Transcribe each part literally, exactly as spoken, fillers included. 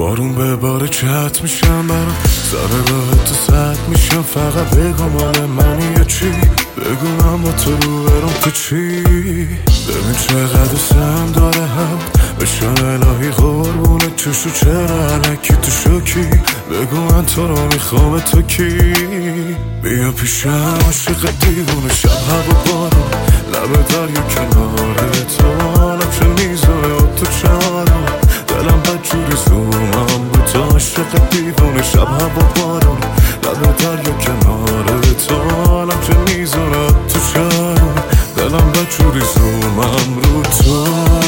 بارون به بار چت میشم برام سر راه تو سد میشم. فقط بگو مال منی یا چی، بگو من با تو رو برم تو چی. ببین چقدر سم داره هم بشم الهی قربونه چشو چرا علکی تو شوکی. بگو من تو رو میخوام تو کی. بیا پیشم عاشق دیوونه شب هوا بارون لب دریا کنار تو. حالم چه میزونه تو چارم دلم بدجوری زومم رو تو. عاشق دیوونه شب هوا بارون لب دریا کنار تو. حالم چه میزونه تو چارم دلم بدجوری زومم رو تو.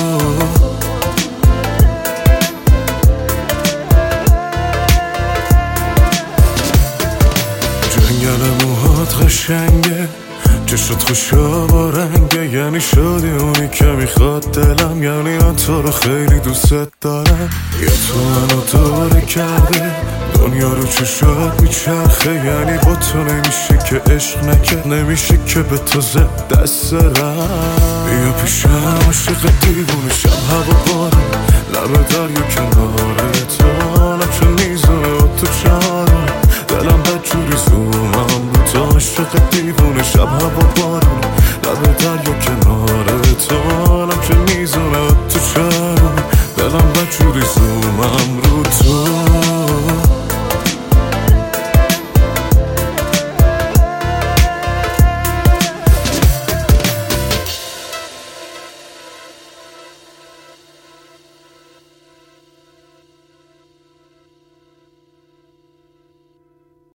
جنگل موهات قشنگه چشت خوشا با رنگه، یعنی شدی اونی که میخواد دلم. یعنی من تو رو خیلی دوست دارم. یه تو منو دوره کرده دنیا رو چشات میچرخه. یعنی با تو نمیشه که عشق نکرد، نمیشه که به تو زد دست رم. بیا پیشم عاشق دیوونه شب هوا بارون لب دریا کنار تو. حالم چه میزونه تو چارم دلم بدجوری زومم رو تو. عاشق دیوونه شب هوا بارون لب دریا کنار